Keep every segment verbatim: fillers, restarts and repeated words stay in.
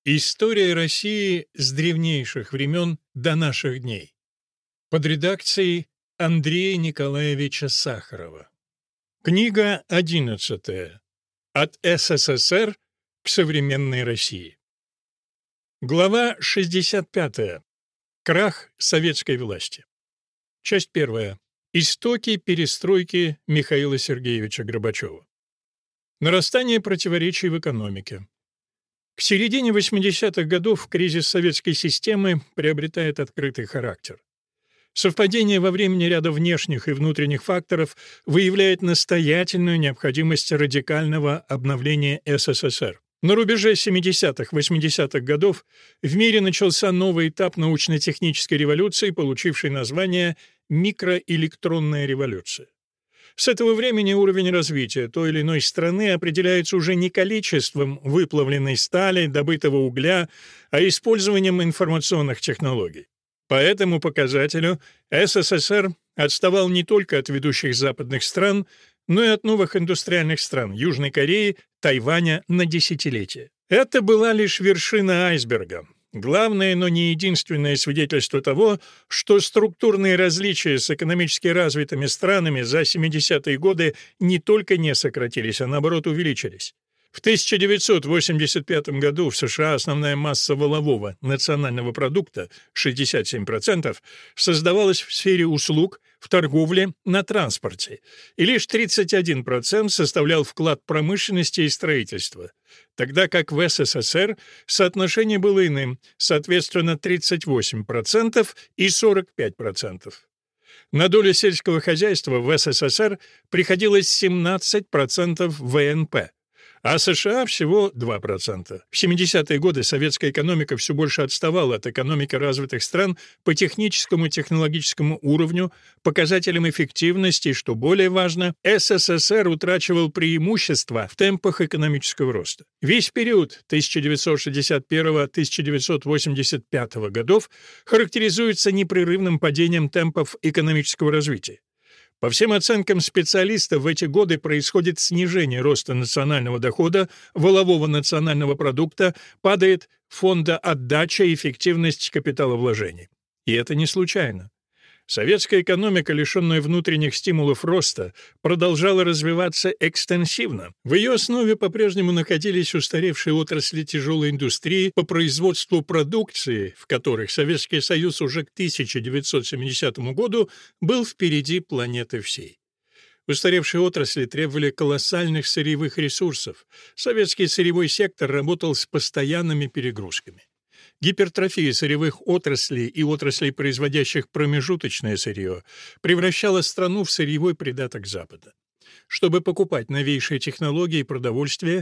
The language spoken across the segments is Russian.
История России с древнейших времен до наших дней. Под редакцией Андрея Николаевича Сахарова. Книга одиннадцатая. От СССР к современной России. Глава шестьдесят пятая. Крах советской власти. Часть первая. Истоки перестройки Михаила Сергеевича Горбачева. Нарастание противоречий в экономике. К середине восьмидесятых годов кризис советской системы приобретает открытый характер. Совпадение во времени ряда внешних и внутренних факторов выявляет настоятельную необходимость радикального обновления СССР. На рубеже семидесятых-восьмидесятых годов в мире начался новый этап научно-технической революции, получивший название «микроэлектронная революция». С этого времени уровень развития той или иной страны определяется уже не количеством выплавленной стали, добытого угля, а использованием информационных технологий. По этому показателю СССР отставал не только от ведущих западных стран, но и от новых индустриальных стран Южной Кореи, Тайваня на десятилетия. Это была лишь вершина айсберга. Главное, но не единственное свидетельство того, что структурные различия с экономически развитыми странами за семидесятые годы не только не сократились, а наоборот увеличились. В тысяча девятьсот восемьдесят пятом году в США основная масса валового национального продукта, шестьдесят семь процентов, создавалась в сфере услуг, в торговле, на транспорте, и лишь тридцать один процент составлял вклад промышленности и строительства, тогда как в СССР соотношение было иным, соответственно, тридцать восемь процентов и сорок пять процентов. На долю сельского хозяйства в СССР приходилось семнадцать процентов ВНП, а США всего два процента. В семидесятые годы советская экономика все больше отставала от экономики развитых стран по техническому и технологическому уровню, показателям эффективности и, что более важно, СССР утрачивал преимущество в темпах экономического роста. Весь период тысяча девятьсот шестьдесят первого — тысяча девятьсот восемьдесят пятого годов характеризуется непрерывным падением темпов экономического развития. По всем оценкам специалистов, в эти годы происходит снижение роста национального дохода, валового национального продукта, падает фондоотдача и эффективность капиталовложений. И это не случайно. Советская экономика, лишенная внутренних стимулов роста, продолжала развиваться экстенсивно. В ее основе по-прежнему находились устаревшие отрасли тяжелой индустрии по производству продукции, в которых Советский Союз уже к тысяча девятьсот семидесятому году был впереди планеты всей. Устаревшие отрасли требовали колоссальных сырьевых ресурсов. Советский сырьевой сектор работал с постоянными перегрузками. Гипертрофия сырьевых отраслей и отраслей, производящих промежуточное сырье, превращала страну в сырьевой придаток Запада. Чтобы покупать новейшие технологии и продовольствие,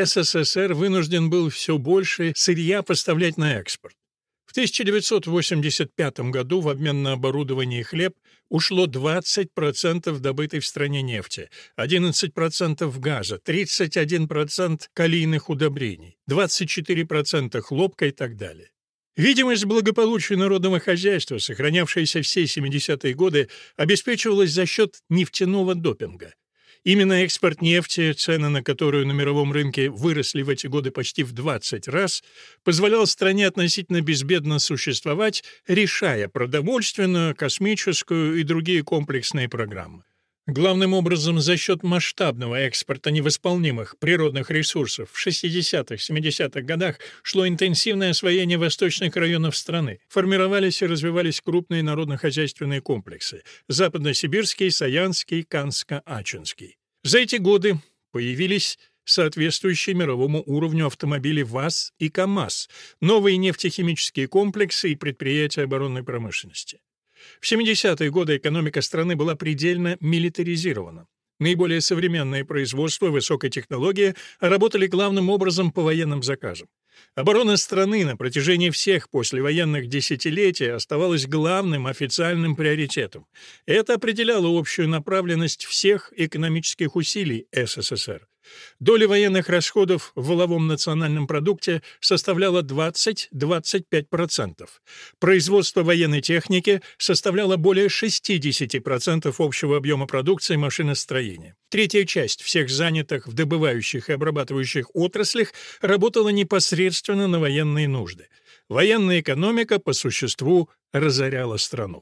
СССР вынужден был все больше сырья поставлять на экспорт. В тысяча девятьсот восемьдесят пятом году в обмен на оборудование и хлеб ушло двадцать процентов добытой в стране нефти, одиннадцать процентов газа, тридцать один процент калийных удобрений, двадцать четыре процента хлопка и так далее. Видимость благополучия народного хозяйства, сохранявшаяся все семидесятые годы, обеспечивалась за счет нефтяного допинга. Именно экспорт нефти, цены на которую на мировом рынке выросли в эти годы почти в двадцать раз, позволял стране относительно безбедно существовать, решая продовольственную, космическую и другие комплексные программы. Главным образом за счет масштабного экспорта невосполнимых природных ресурсов в шестидесятых-семидесятых годах шло интенсивное освоение восточных районов страны, формировались и развивались крупные народно-хозяйственные комплексы – Западносибирский, Саянский, Канско-Ачинский. За эти годы появились соответствующие мировому уровню автомобили ВАЗ и КАМАЗ, новые нефтехимические комплексы и предприятия оборонной промышленности. В семидесятые годы экономика страны была предельно милитаризирована. Наиболее современные производства, высокая технология работали главным образом по военным заказам. Оборона страны на протяжении всех послевоенных десятилетий оставалась главным официальным приоритетом. Это определяло общую направленность всех экономических усилий СССР. Доля военных расходов в валовом национальном продукте составляла двадцать-двадцать пять процентов. Производство военной техники составляло более шестьдесят процентов общего объема продукции машиностроения. Третья часть всех занятых в добывающих и обрабатывающих отраслях работала непосредственно на военные нужды. Военная экономика, по существу, разоряла страну.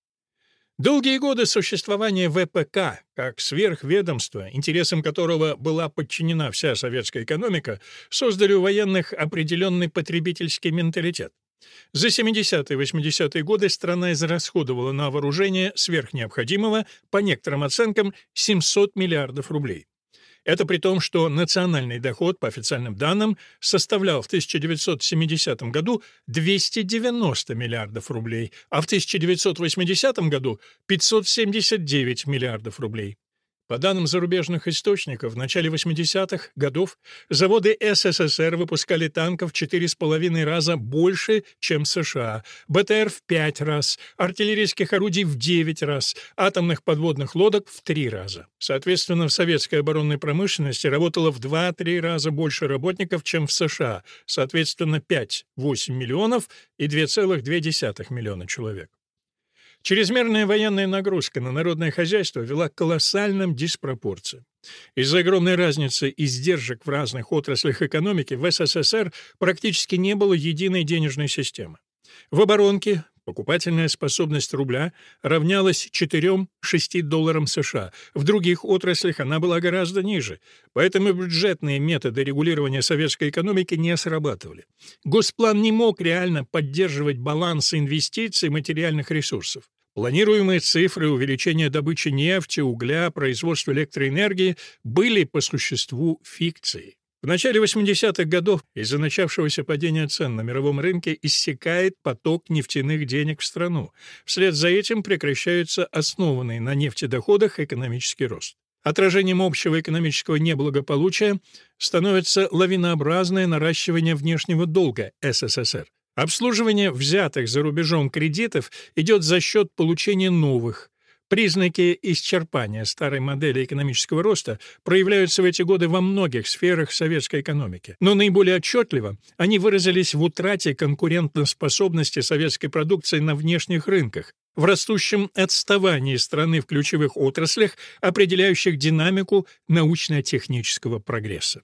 Долгие годы существования вэ пэ ка, как сверхведомства, интересам которого была подчинена вся советская экономика, создали у военных определенный потребительский менталитет. За семидесятые и восьмидесятые годы страна израсходовала на вооружение сверх необходимого, по некоторым оценкам, семьсот миллиардов рублей. Это при том, что национальный доход, по официальным данным, составлял в тысяча девятьсот семидесятом году двести девяносто миллиардов рублей, а в тысяча девятьсот восьмидесятом году пятьсот семьдесят девять миллиардов рублей. По данным зарубежных источников, в начале восьмидесятых годов заводы эс эс эс эр выпускали танков в четыре с половиной раза больше, чем США, бэ тэ эр в пять раз, артиллерийских орудий в девять раз, атомных подводных лодок в три раза. Соответственно, в советской оборонной промышленности работало в два-три раза больше работников, чем в США, соответственно, пять-восемь миллионов и два целых две десятых миллиона человек. Чрезмерная военная нагрузка на народное хозяйство вела к колоссальным диспропорциям. Из-за огромной разницы издержек в разных отраслях экономики в эс эс эс эр практически не было единой денежной системы. В оборонке покупательная способность рубля равнялась четырем-шести долларам США, в других отраслях она была гораздо ниже, поэтому бюджетные методы регулирования советской экономики не срабатывали. Госплан не мог реально поддерживать баланс инвестиций и материальных ресурсов. Планируемые цифры увеличения добычи нефти, угля, производства электроэнергии были по существу фикцией. В начале восьмидесятых годов из-за начавшегося падения цен на мировом рынке иссякает поток нефтяных денег в страну. Вслед за этим прекращается основанный на нефтедоходах экономический рост. Отражением общего экономического неблагополучия становится лавинообразное наращивание внешнего долга эс эс эс эр. Обслуживание взятых за рубежом кредитов идет за счет получения новых. Признаки исчерпания старой модели экономического роста проявляются в эти годы во многих сферах советской экономики, но наиболее отчетливо они выразились в утрате конкурентоспособности советской продукции на внешних рынках, в растущем отставании страны в ключевых отраслях, определяющих динамику научно-технического прогресса.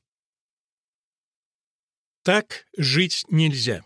Так жить нельзя.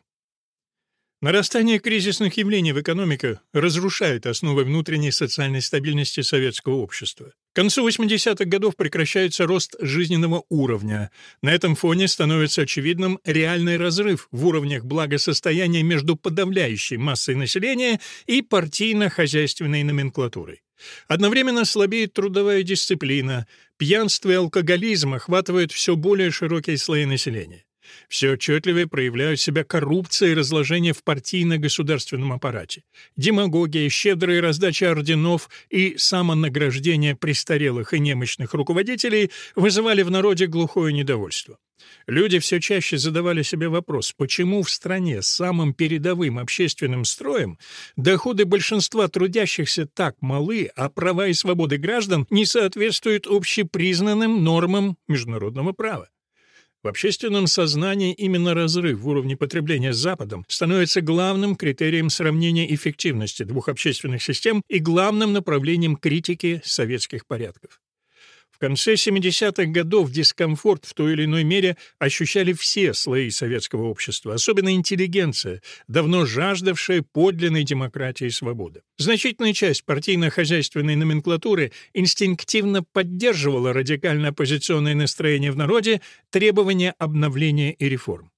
Нарастание кризисных явлений в экономике разрушает основы внутренней социальной стабильности советского общества. К концу восьмидесятых годов прекращается рост жизненного уровня. На этом фоне становится очевидным реальный разрыв в уровнях благосостояния между подавляющей массой населения и партийно-хозяйственной номенклатурой. Одновременно слабеет трудовая дисциплина, пьянство и алкоголизм охватывают все более широкие слои населения. Все отчетливее проявляют себя коррупция и разложение в партийно-государственном аппарате. Демагогия, щедрая раздача орденов и самонаграждение престарелых и немощных руководителей вызывали в народе глухое недовольство. Люди все чаще задавали себе вопрос, почему в стране с самым передовым общественным строем доходы большинства трудящихся так малы, а права и свободы граждан не соответствуют общепризнанным нормам международного права. В общественном сознании именно разрыв в уровне потребления с Западом становится главным критерием сравнения эффективности двух общественных систем и главным направлением критики советских порядков. В конце семидесятых годов дискомфорт в той или иной мере ощущали все слои советского общества, особенно интеллигенция, давно жаждавшая подлинной демократии и свободы. Значительная часть партийно-хозяйственной номенклатуры инстинктивно поддерживала радикально-оппозиционное настроение в народе, требования обновления и реформ.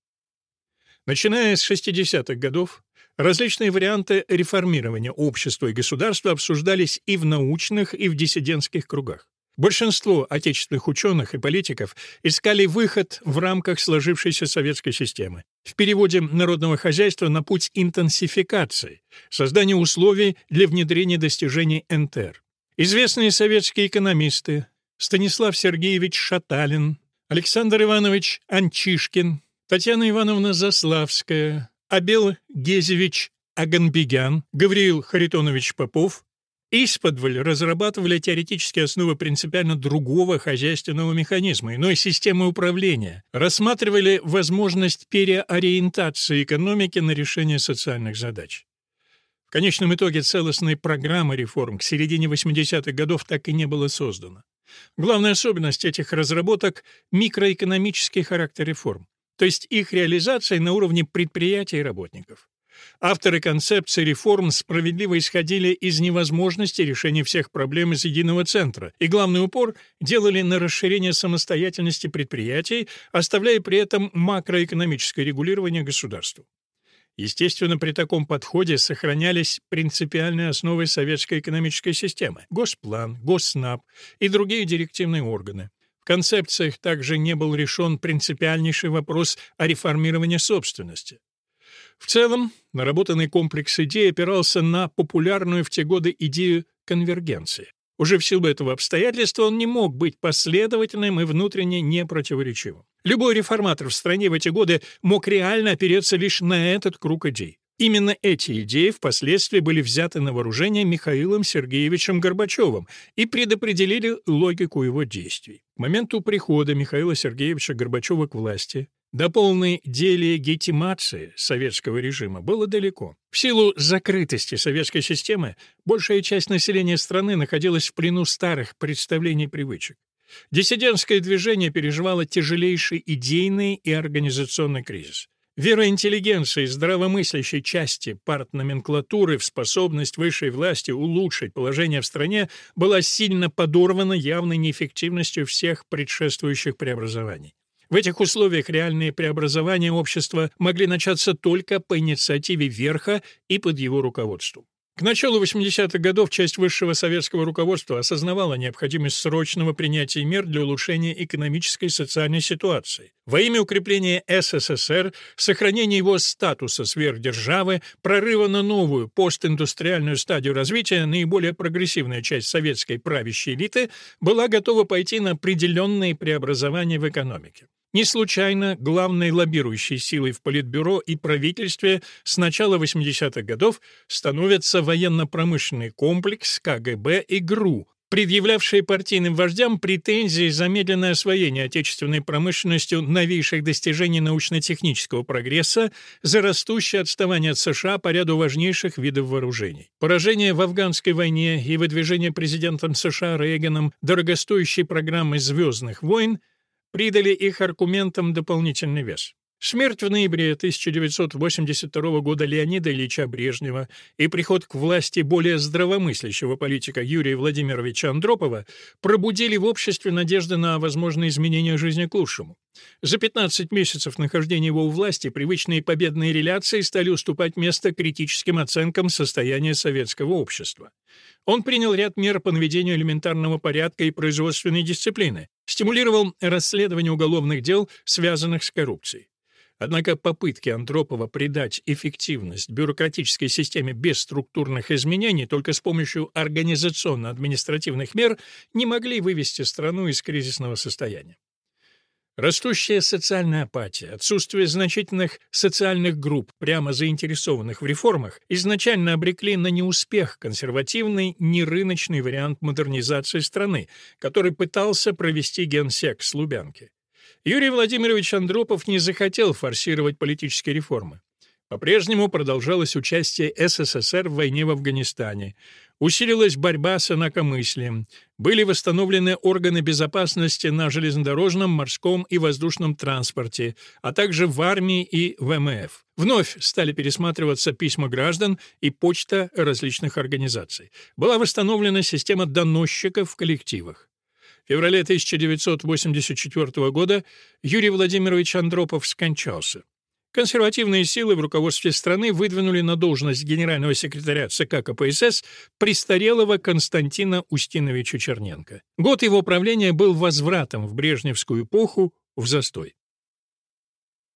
Начиная с шестидесятых годов, различные варианты реформирования общества и государства обсуждались и в научных, и в диссидентских кругах. Большинство отечественных ученых и политиков искали выход в рамках сложившейся советской системы. В переводе народного хозяйства на путь интенсификации, создания условий для внедрения достижений эн тэ эр. Известные советские экономисты Станислав Сергеевич Шаталин, Александр Иванович Анчишкин, Татьяна Ивановна Заславская, Абел Гезевич Аганбегян, Гавриил Харитонович Попов исподволь разрабатывали теоретические основы принципиально другого хозяйственного механизма, иной системы управления, рассматривали возможность переориентации экономики на решение социальных задач. В конечном итоге целостной программы реформ к середине восьмидесятых годов так и не было создано. Главная особенность этих разработок — микроэкономический характер реформ, то есть их реализация на уровне предприятий и работников. Авторы концепции реформ справедливо исходили из невозможности решения всех проблем из единого центра, и главный упор делали на расширение самостоятельности предприятий, оставляя при этом макроэкономическое регулирование государству. Естественно, при таком подходе сохранялись принципиальные основы советской экономической системы — Госплан, Госснаб и другие директивные органы. В концепциях также не был решен принципиальнейший вопрос о реформировании собственности. В целом, наработанный комплекс идей опирался на популярную в те годы идею конвергенции. Уже в силу этого обстоятельства он не мог быть последовательным и внутренне непротиворечивым. Любой реформатор в стране в эти годы мог реально опереться лишь на этот круг идей. Именно эти идеи впоследствии были взяты на вооружение Михаилом Сергеевичем Горбачевым и предопределили логику его действий. К моменту прихода Михаила Сергеевича Горбачева к власти до полной делегитимации советского режима было далеко. В силу закрытости советской системы большая часть населения страны находилась в плену старых представлений и привычек. Диссидентское движение переживало тяжелейший идейный и организационный кризис. Вера интеллигенции, здравомыслящей части партноменклатуры в способность высшей власти улучшить положение в стране была сильно подорвана явной неэффективностью всех предшествующих преобразований. В этих условиях реальные преобразования общества могли начаться только по инициативе Верха и под его руководством. К началу восьмидесятых годов часть высшего советского руководства осознавала необходимость срочного принятия мер для улучшения экономической и социальной ситуации. Во имя укрепления СССР, сохранения его статуса сверхдержавы, прорыва на новую постиндустриальную стадию развития, наиболее прогрессивная часть советской правящей элиты была готова пойти на определенные преобразования в экономике. Не случайно главной лоббирующей силой в Политбюро и правительстве с начала восьмидесятых годов становится военно-промышленный комплекс ка гэ бэ и ГРУ, предъявлявшие партийным вождям претензии за медленное освоение отечественной промышленностью новейших достижений научно-технического прогресса, за растущее отставание от США по ряду важнейших видов вооружений. Поражение в афганской войне и выдвижение президентом США Рейганом дорогостоящей программы «Звездных войн» придали их аргументам дополнительный вес. Смерть в ноябре тысяча девятьсот восемьдесят второго года Леонида Ильича Брежнева и приход к власти более здравомыслящего политика Юрия Владимировича Андропова пробудили в обществе надежды на возможные изменения жизни к лучшему. За пятнадцать месяцев нахождения его у власти привычные победные реляции стали уступать место критическим оценкам состояния советского общества. Он принял ряд мер по наведению элементарного порядка и производственной дисциплины, стимулировал расследование уголовных дел, связанных с коррупцией. Однако попытки Андропова придать эффективность бюрократической системе без структурных изменений только с помощью организационно-административных мер не могли вывести страну из кризисного состояния. Растущая социальная апатия, отсутствие значительных социальных групп, прямо заинтересованных в реформах, изначально обрекли на неуспех консервативный, нерыночный вариант модернизации страны, который пытался провести генсек с Лубянки. Юрий Владимирович Андропов не захотел форсировать политические реформы. По-прежнему продолжалось участие СССР в войне в Афганистане. Усилилась борьба с инакомыслием. Были восстановлены органы безопасности на железнодорожном, морском и воздушном транспорте, а также в армии и в эм эф. Вновь стали пересматриваться письма граждан и почта различных организаций. Была восстановлена система доносчиков в коллективах. В феврале тысяча девятьсот восемьдесят четвёртого года Юрий Владимирович Андропов скончался. Консервативные силы в руководстве страны выдвинули на должность генерального секретаря ЦК ка пэ эс эс престарелого Константина Устиновича Черненко. Год его правления был возвратом в брежневскую эпоху в застой.